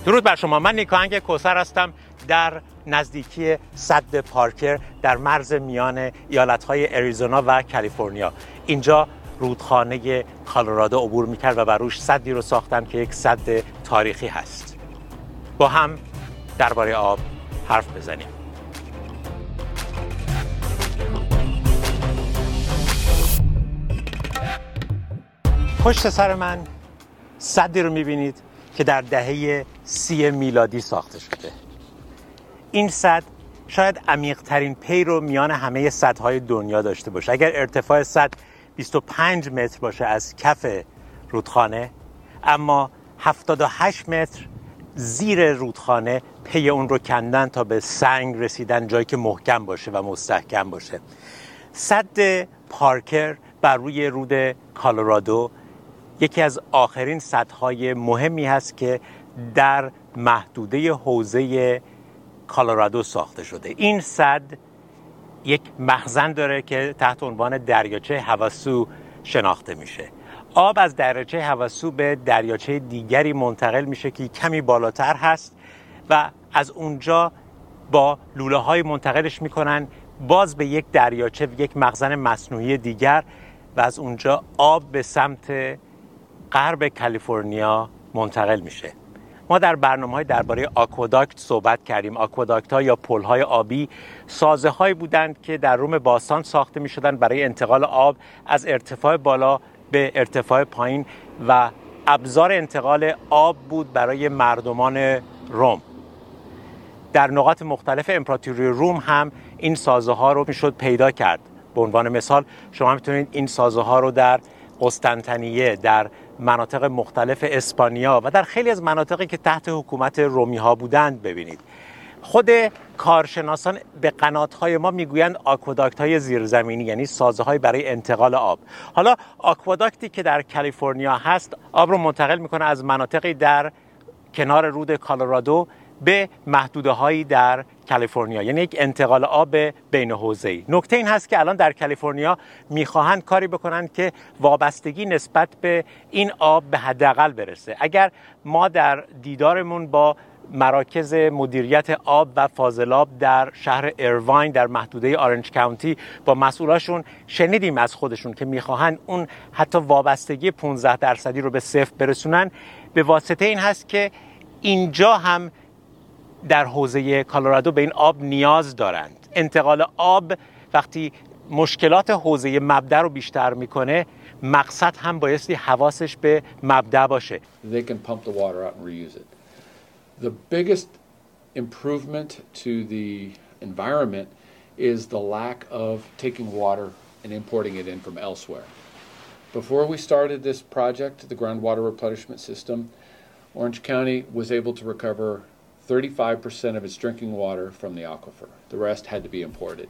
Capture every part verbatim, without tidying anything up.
درود بر شما. من نیکاهنگ کوثر هستم در نزدیکی سد پارکر در مرز میان ایالت‌های اریزونا و کالیفرنیا. اینجا رودخانه کالرادو عبور می‌کرد و بر روش سدی رو ساختن که یک سد تاریخی هست. با هم درباره آب حرف بزنیم. پشت سر من سدی رو می‌بینید که در دهه سی میلادی ساخته شده. این سد شاید عمیق‌ترین پی رو میان همه سدهای دنیا داشته باشه. اگر ارتفاع سد بیست و پنج متر باشه از کف رودخانه، اما هفتاد و هشت متر زیر رودخانه پی اون رو کندن تا به سنگ رسیدن، جایی که محکم باشه و مستحکم باشه. سد پارکر بر روی رود کالرادو یکی از آخرین سدهای مهمی هست که در محدوده حوزه کالرادو ساخته شده. این سد یک مخزن داره که تحت عنوان دریاچه هواسو شناخته میشه. آب از دریاچه هواسو به دریاچه دیگری منتقل میشه که کمی بالاتر هست و از اونجا با لوله های منتقلش میکنن باز به یک دریاچه، یک مخزن مصنوعی دیگر، و از اونجا آب به سمت غرب کالیفرنیا منتقل میشه. ما در برنامه‌های درباره آکواداکت صحبت کردیم. آکواداکت‌ها یا پل‌های آبی سازه‌هایی بودند که در روم باستان ساخته می‌شدند برای انتقال آب از ارتفاع بالا به ارتفاع پایین و ابزار انتقال آب بود برای مردمان روم. در نقاط مختلف امپراتوری روم هم این سازه‌ها رو میشد پیدا کرد. به عنوان مثال شما میتونید این سازه‌ها رو در قسطنطنیه، در مناطق مختلف اسپانیا و در خیلی از مناطقی که تحت حکومت رومی ها بودند ببینید. خود کارشناسان به قنات‌های ما میگویند آکواداکت‌های زیرزمینی، یعنی سازه‌های برای انتقال آب. حالا آکواداکتی که در کالیفرنیا هست آب رو منتقل میکنه از مناطقی در کنار رود کالرادو به محدوده‌هایی در کالیفرنیا، یعنی یک انتقال آب بین حوزه‌ای. نکته این هست که الان در کالیفرنیا میخواهند کاری بکنن که وابستگی نسبت به این آب به حداقل برسه. اگر ما در دیدارمون با مراکز مدیریت آب و فاضلاب در شهر ایرواین در محدوده آرنج کانتی با مسئولاشون شنیدیم از خودشون که میخواهند اون حتی وابستگی پانزده درصدی رو به صفر برسونن، به واسطه این هست که اینجا هم در حوزه کالرادو به این آب نیاز دارند. انتقال آب وقتی مشکلات حوزه مبدا رو بیشتر میکنه، مقصد هم بایستی حواسش به مبدا باشه. They can pump the water out and reuse it. The biggest improvement to the environment is the lack of taking water and importing it in from elsewhere. Before we started this project, the groundwater replenishment system, Orange County was able to recover thirty-five percent of its drinking water from the aquifer. The rest had to be imported.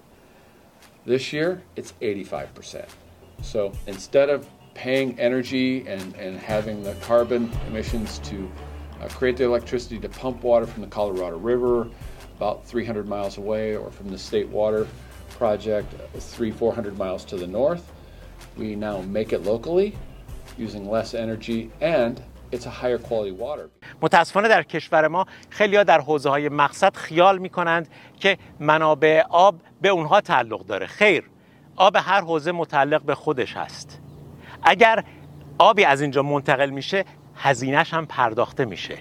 This year, it's eighty-five percent. So instead of paying energy and, and having the carbon emissions to uh, create the electricity to pump water from the Colorado River about three hundred miles away, or from the State Water Project three, four hundred miles to the north, we now make it locally using less energy, and it's a higher quality water. متاسفانه در کشور ما خیلی‌ها در حوزه‌های مقصد خیال می‌کنند که منابع آب به اونها تعلق داره. خیر، آب هر حوزه متعلق به خودش هست. اگر آبی از اینجا منتقل میشه، هزینه‌اش هم پرداخته میشه.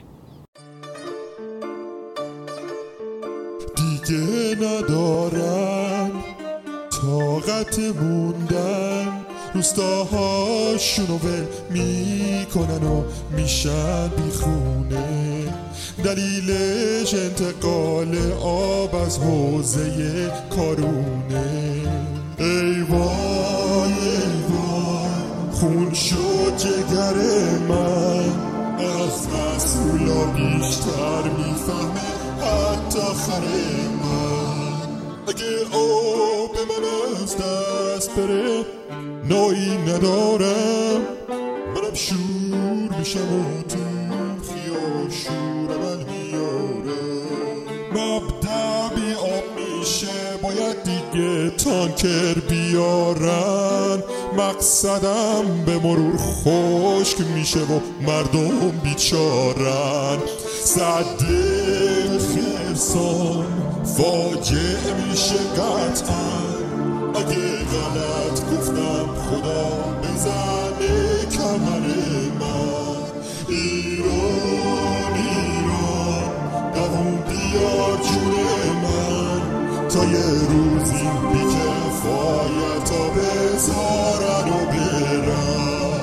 دیگه ندارن طاقت موندن، روستاهاشونو ول میکنن و میشن بیخونه. دلیلش انتقال آب از حوزه کارونه. ای وای ای وای خون شد جگر من، از مسئولا بیشتر میفهمه حتی خره من. اگه آب من از دست بره نایی ندارم، منم شور میشم و تو خیال شور من میاره. مبدا بی آب میشه، باید دیگه تانکر بیارن. مقصدم به مرور خشک میشه و مردم بیچارن. صد خرسان فاجعه میشه قطعا اگه غلط گفتم خدا بزنه کمر من ایران ایران دوون بیار جون من تا یه روزی بی کفایت ها بذارن و برن.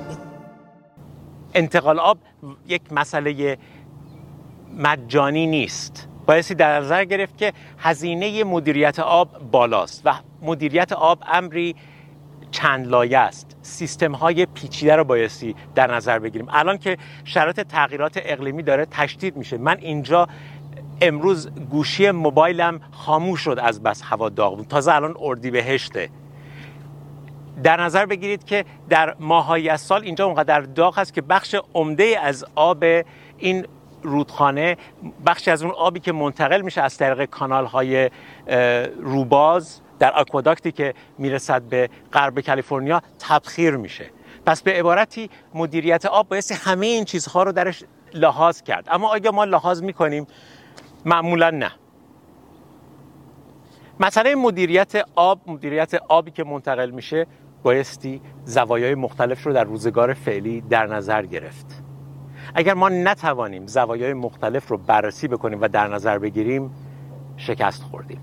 انتقال آب یک مسئله مجانی نیست. بایستی در نظر گرفت که هزینه مدیریت آب بالاست و مدیریت آب امری چند لایه است. سیستم های پیچیده رو بایستی در نظر بگیریم. الان که شرایط تغییرات اقلیمی داره تشدید میشه، من اینجا امروز گوشی موبایلم خاموش شد از بس هوا داغ بود، تازه الان اردیبهشته. در نظر بگیرید که در ماه‌های از سال اینجا اونقدر داغ هست که بخش عمده از آب این رودخانه، بخشی از اون آبی که منتقل میشه از طریق کانال‌های روباز در آکواداکتی که میرسد به غرب کالیفرنیا تبخیر میشه. پس به عبارتی مدیریت آب بایستی همه این چیزها رو درش لحاظ کرد. اما آیا ما لحاظ میکنیم؟ معمولا نه. مسئله مدیریت آب، مدیریت آبی که منتقل میشه بایستی زوایای مختلف رو در روزگار فعلی در نظر گرفت. اگر ما نتوانیم زوایای مختلف رو بررسی بکنیم و در نظر بگیریم، شکست خوردیم.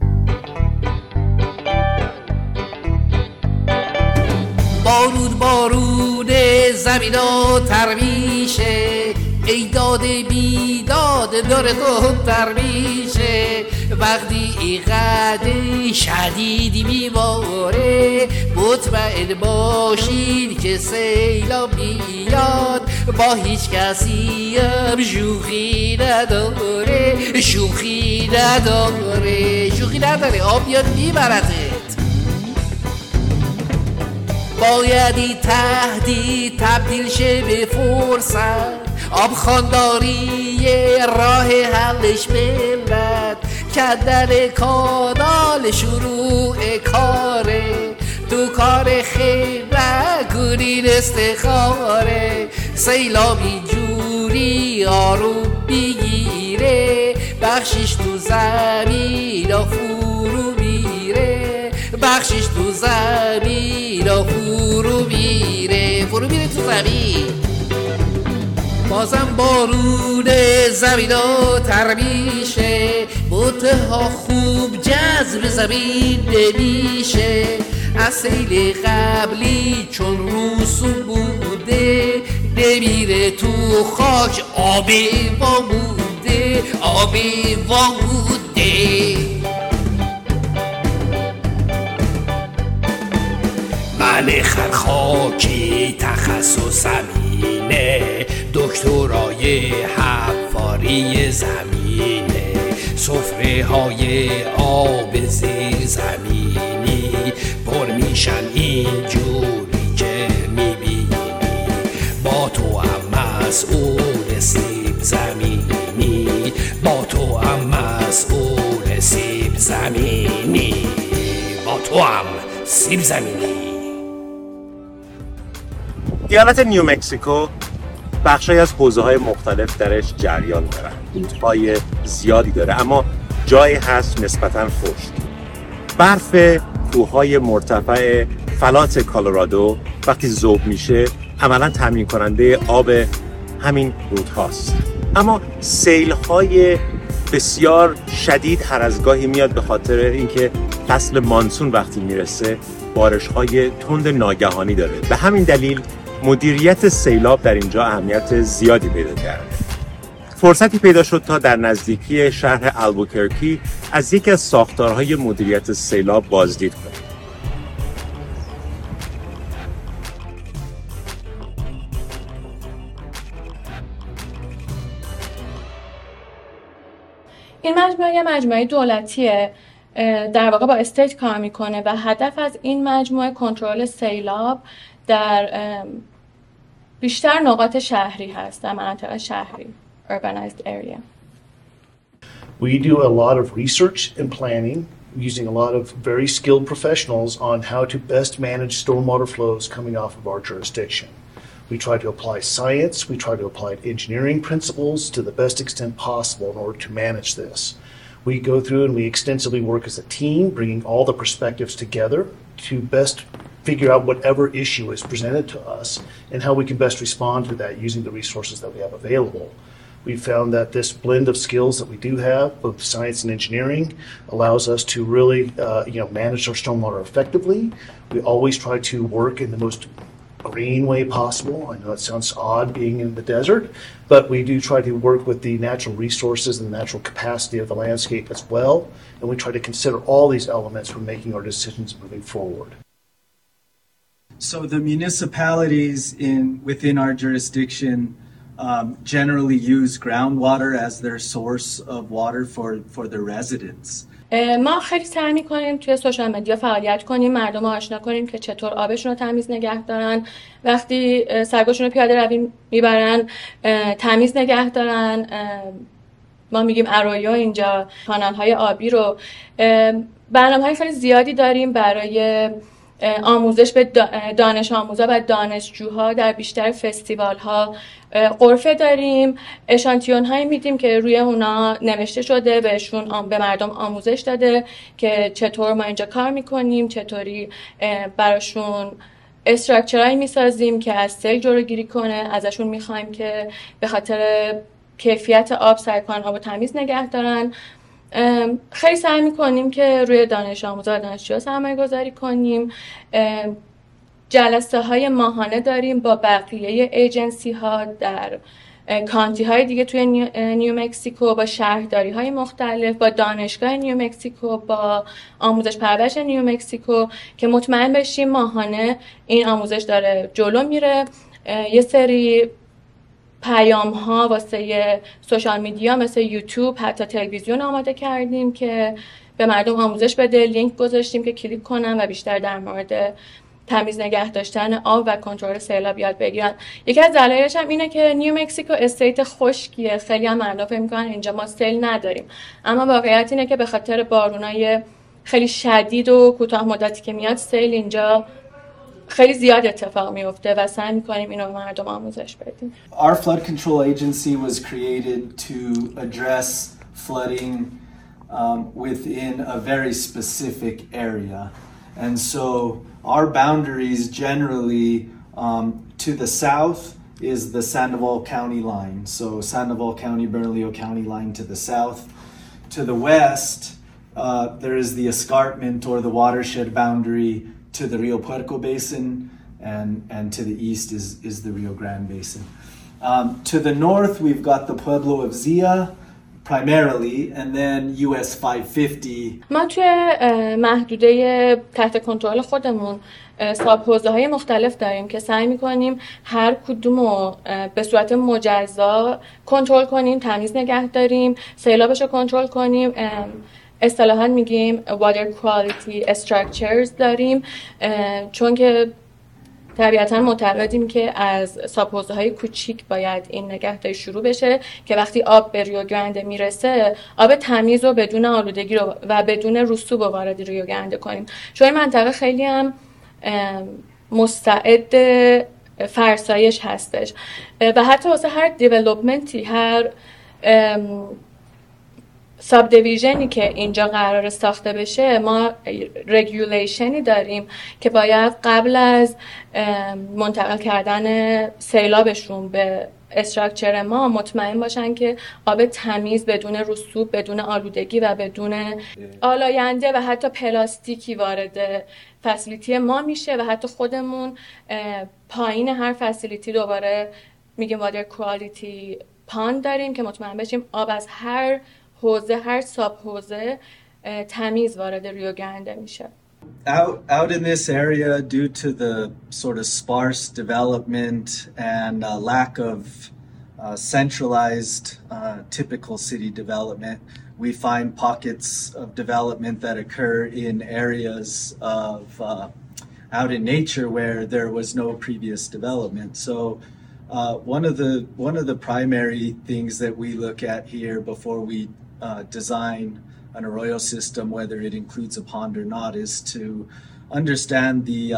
بارود بارود زمین و ترمیشه، ای داد بیداد داره تو ترمیشه. وقتی اینقدر شدیدی میباره مطمئن باشید که سیلاب میاد، با هیچ کسی هم شوخی نداره، شوخی نداره، شوخی نداره. آب بیاد میبرده. باید این تهدید تبدیل شه به فرصت، آب خانداری راه حلش ملت، کندن کانال شروع کاره، تو کار خیر نکنین استخاره. سیلابی جوری آروم بگیره، بخشش تو زمین ها فرو میره، بخشش تو زمین ها فرو میره، فرو میره تو زمین. بازم بارون زمین ها تر میشه، بوتها خوب جذب زمین نمیشه. از سیل قبلی چون روسو بوده، نمیره تو خاک، آبی وامونده، آبی وامونده. من خرخاکی تخصصم اینه، دکترای حفاری زمینه، سفره های آب زیر زمینی پر میشن اینجوری که میبینی. با تو هم مسئول سیب زمینی، با تو هم مسئول سیب زمینی، با تو هم سیب زمینی. ایالت نیومکسیکو بخشای از حوزه‌های مختلف درش جریان دارن، رودهای زیادی داره، اما جایی هست نسبتاً خشک. برف کوههای مرتفع فلات کالرادو وقتی ذوب میشه عملاً تامین کننده آب همین رودهاست. اما سیل‌های بسیار شدید هر از گاهی میاد به خاطر اینکه فصل مانسون وقتی میرسه بارش‌های تند ناگهانی داره. به همین دلیل مدیریت سیلاب در اینجا اهمیت زیادی پیدا کرده. فرصتی پیدا شد تا در نزدیکی شهر البوکرکی از یکی از ساختارهای مدیریت سیلاب بازدید کنیم. این مجموعه یه مجموعه دولتیه، در واقع با استیت کار میکنه و هدف از این مجموعه کنترل سیلاب در بیشتر نقاط شهری هست، در مناطق شهری urbanized area. We do a lot of research and planning using a lot of very skilled professionals on how to best manage stormwater flows coming off of our jurisdiction. We try to apply science, we try to apply engineering principles to the best extent possible in order to manage this. We go through and we extensively work as a team, bringing all the perspectives together to best figure out whatever issue is presented to us and how we can best respond to that using the resources that we have available. We found that this blend of skills that we do have, both science and engineering, allows us to really uh, you know, manage our stormwater effectively. We always try to work in the most green way possible. I know it sounds odd being in the desert, but we do try to work with the natural resources and the natural capacity of the landscape as well, and we try to consider all these elements when making our decisions moving forward. So the municipalities in within our jurisdiction um, generally use groundwater as their source of water for, for their residents. ما خیلی سعی می‌کنیم توی سوشال مدیا فعالیت کنیم، مردم رو آشنا کنیم که چطور آبشون رو تمیز نگه دارن، وقتی سگاشون رو پیاده روی میبرن تمیز نگه دارن. ما میگیم ارویا اینجا کانال‌های آبی رو. برنامه‌های خیلی زیادی داریم برای آموزش به دانش آموزا و دانشجوها در بیشتر فستیوال‌ها. غرفه داریم، اشانتیون هایی میدیم که روی اونا نوشته شده، بهشون به مردم آموزش داده که چطور ما اینجا کار میکنیم، چطوری براشون استراکچرهایی میسازیم که از سیل جلوگیری کنه. ازشون میخوایم که به خاطر کیفیت آب سعی کنن آب تمیز نگه دارن. خیلی سعی میکنیم که روی دانش آموزا و دانشجوها سرمایه گذاری کنیم. جلسه های ماهانه داریم با بقیه ایجنسی ها در کانتی های دیگه توی نیو مکزیکو، با شهرداری های مختلف، با دانشگاه نیو مکزیکو، با آموزش پرورش نیو مکزیکو که مطمئن بشیم ماهانه این آموزش داره جلو میره. یه سری پیام ها واسه سوشال میدیا مثل یوتیوب، حتی تلویزیون آماده کردیم که به مردم آموزش بده. لینک گذاشتیم که کلیک کنن و بیشتر در مورد تمیز نگه داشتن آب و کنترل سیلاب یاد بگیرن. یکی از دلایلش هم اینه که نیو مکزیکو استیت خشکیه. خیلی هم مردم فکر می‌کنن اینجا ما سیل نداریم، اما واقعیت اینه که به خاطر بارونای خیلی شدید و کوتاه مدتی که میاد سیل اینجا خیلی زیاد اتفاق میفته و سعی می‌کنیم اینو به مردم آموزش بدیم. Our flood control agency was created to address flooding um, within a very specific area. And so our boundaries generally um, to the south is the Sandoval County line. So Sandoval County, Bernalillo County line to the south. To the west, uh, there is the escarpment or the watershed boundary to the Rio Puerco Basin, and, and to the east is, is the Rio Grande Basin. Um, to the north, we've got the Pueblo of Zia, primarily, and then U S five fifty. ما توی محدوده تحت کنترل خودمون ساب حوزه های مختلف داریم که سعی میکنیم هر کدوم رو به صورت مجزا کنترل کنیم، تمیز نگه داریم، سیلابش رو کنترل کنیم. اصطلاحاً میگیم water quality structures داریم، چون که طبیعتاً معتقدیم که از سابحوزه های کوچیک باید این نگهداری شروع بشه که وقتی آب به ریو گرانده میرسه آب تمیز و بدون آلودگی رو و بدون رسوب وارد ریو گرانده کنیم، چون این منطقه خیلی هم مستعد فرسایش هستش و حتی واسه هر دیولوپمنتی، هر ساب دیویژنی که اینجا قرار ساخته بشه، ما رگولیشنی داریم که باید قبل از منتقل کردن سیلابشون به استراکچر ما مطمئن باشن که آب تمیز بدون رسوب، بدون آلودگی و بدون آلاینده و حتی پلاستیکی وارد فسیلیتی ما میشه و حتی خودمون پایین هر فسیلیتی دوباره میگیم واتر کوالیتی پاند داریم که مطمئن بشیم آب از هر حوزه، هر ساب حوزه تمیز وارد ریو گرانده میشه. Out, out in this area, due to the sort of sparse development and uh, lack of uh, centralized uh, typical city development, we find pockets of development that occur in areas of uh, out in nature where there was no previous development. So uh, one of the one of the primary things that we look at here before we uh, design an arroyo system, whether it includes a pond or not, is to understand the uh,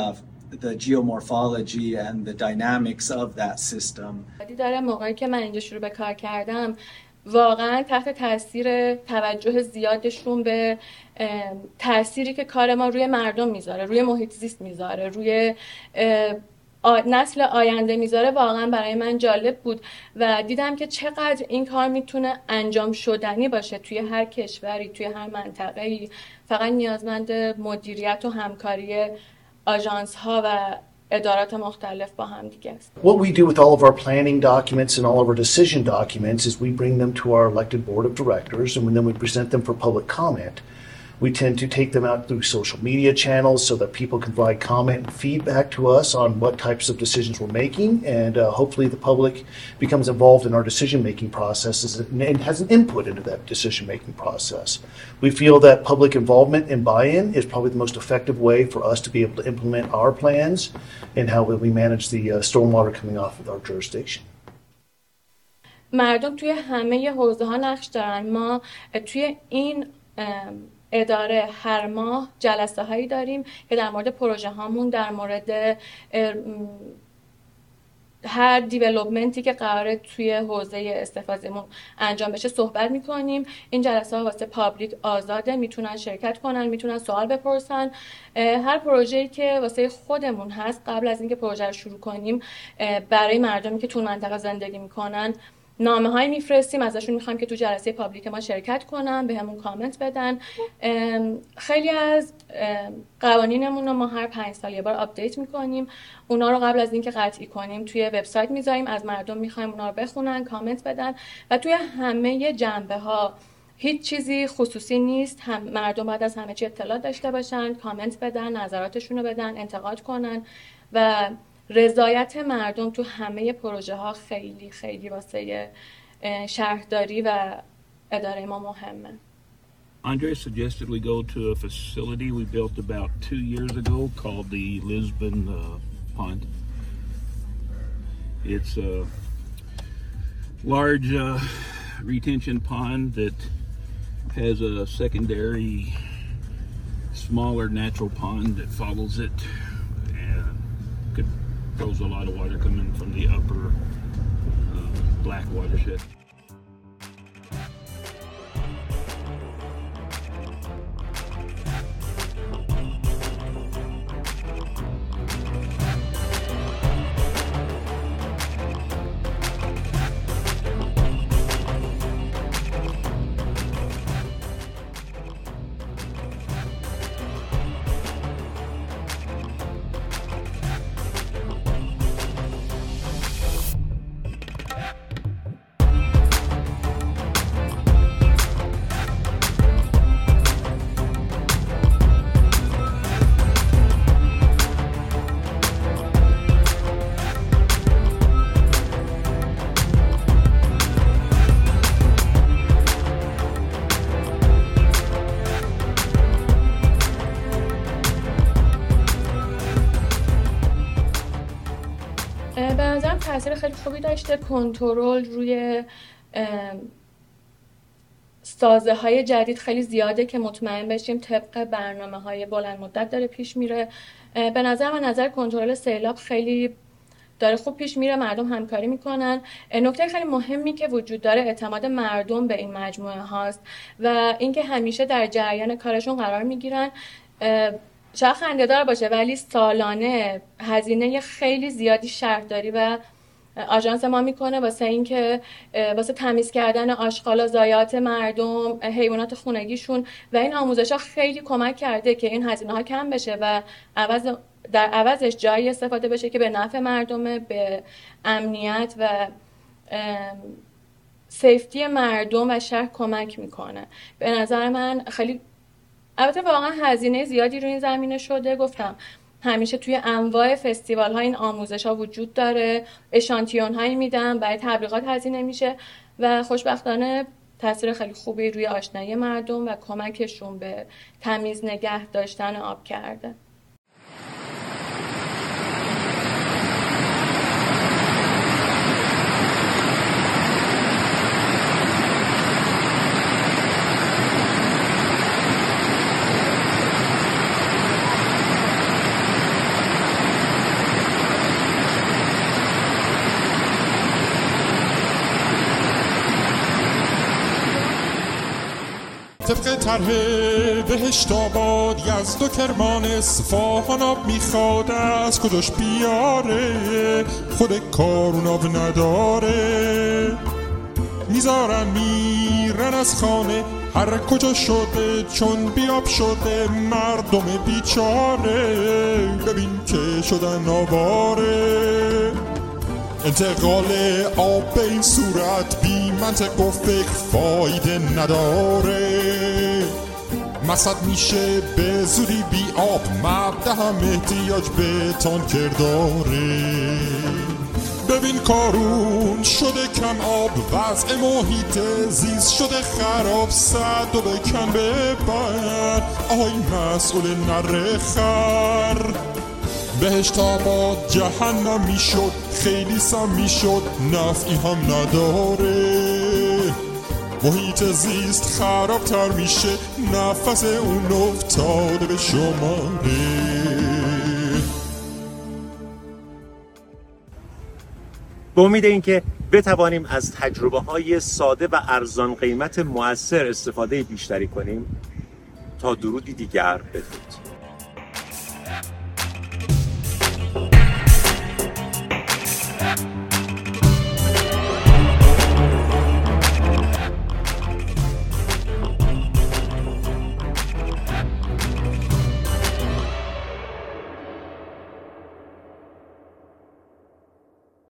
the geomorphology and the dynamics of that system. در موقعی که من اینجا شروع به کار کردم واقعا تحت تاثیر توجه زیادشون به تأثیری که کار ما روی مردم میذاره، روی محیط زیست میذاره، روی نسل آینده میذاره، واقعا برای من جالب بود و دیدم که چقدر این کار میتونه انجام شدنی باشه توی هر کشوری، توی هر منطقه‌ای. فقط نیازمند مدیریت و همکاری آژانس ها و ادارات مختلف با هم دیگه است. What we do with all of our planning documents and all of our decision documents is we bring them to our elected board of directors, and then we present them for public comment. We tend to take them out through social media channels so that people can provide comment and feedback to us on what types of decisions we're making, and uh, hopefully the public becomes involved in our decision-making processes and has an input into that decision-making process. We feel that public involvement and buy-in is probably the most effective way for us to be able to implement our plans and how we manage the uh, stormwater coming off of our jurisdiction. مردم توی همه حوزه‌ها نقش دارن. ما توی این اداره هر ماه جلسه هایی داریم که در مورد پروژه هامون، در مورد هر دیولوپمنتی که قراره توی حوزه استفادهمون انجام بشه صحبت میکنیم. این جلسه ها واسه پابلیک آزاده، میتونن شرکت کنن، میتونن سوال بپرسن. هر پروژه‌ای که واسه خودمون هست قبل از اینکه پروژه رو شروع کنیم برای مردمی که تو منطقه زندگی میکنن نامه هایی میفرستیم، ازشون میخوایم که تو جلسه پابلیک ما شرکت کنن، به همون کامنت بدن. خیلی از قوانینمون رو ما هر پنج سال یه بار آپدیت میکنیم. اونا رو قبل از اینکه قطعی کنیم توی وبسایت میذاریم، از مردم میخوایم اونا رو بخونن، کامنت بدن و توی همه جنبه ها هیچ چیزی خصوصی نیست. هم مردم باید از همه چی اطلاع داشته باشن، کامنت بدن، نظراتشون رو بدن، انتقاد کنن و رضایت مردم تو همه پروژه ها خیلی خیلی واسه شهرداری و اداره ما مهمه. Andre suggested we go to a facility we built about two years ago called the Lisbon uh, Pond. It's a large uh, retention pond that has a secondary smaller natural pond that follows it and could throws a lot of water coming from the upper uh, Black watershed. تاثیر خیلی خوبی داشته. کنترل روی سازه های جدید خیلی زیاده که مطمئن بشیم طبق برنامه های بلند مدت داره پیش میره. به نظر من نظر کنترل سیلاب خیلی داره خوب پیش میره، مردم همکاری میکنن. نکته خیلی مهمی که وجود داره اعتماد مردم به این مجموعه هاست و اینکه همیشه در جریان کارشون قرار میگیرن. شاید خنده‌دار باشه ولی سالانه هزینه خیلی زیادی شهرداری و آژانس ما میکنه واسه اینکه واسه تمیز کردن آشغالا، ضایعات مردم، حیوانات خونگیشون و این آموزش‌ها خیلی کمک کرده که این هزینه‌ها کم بشه و عوض در عوضش جایی استفاده بشه که به نفع مردمه، به امنیت و سیفتی مردم و شهر کمک میکنه. به نظر من خیلی البته واقعا هزینه زیادی روی این زمینه شده. گفتم همیشه توی انواع فستیوال ها این آموزش ها وجود داره، اشانتیون هایی میدن، برای تبلیغات هزینه میشه و خوشبختانه تاثیر خیلی خوبی روی آشنایی مردم و کمکشون به تمیز نگه داشتن آب کرده. طبق طرح بهشت آباد یزد و کرمان اصفهان آب میخواد از کجاش بیاره خود کارون آب نداره میذارن میرن از خانه هر کجا شده چون بیاب شده مردم بیچاره ببین که شدن آواره انتقال آب به این صورت بی منطق و فکر فایده نداره مصد میشه به زودی بی آب مبدأ هم احتیاج به تانکر داره ببین کارون شده کم آب وضع محیط زیست شده خراب صد و بکن ببر آی مسئول نره خر بهشت آباد جهنم میشد خیلی سم میشد نفعی هم نداره محیط زیست خرابتر میشه نفس اون افتاده به شماره به امید اینکه بتوانیم از تجربه‌های ساده و ارزان قیمت مؤثر استفاده بیشتری کنیم تا درودی دیگر بدرود.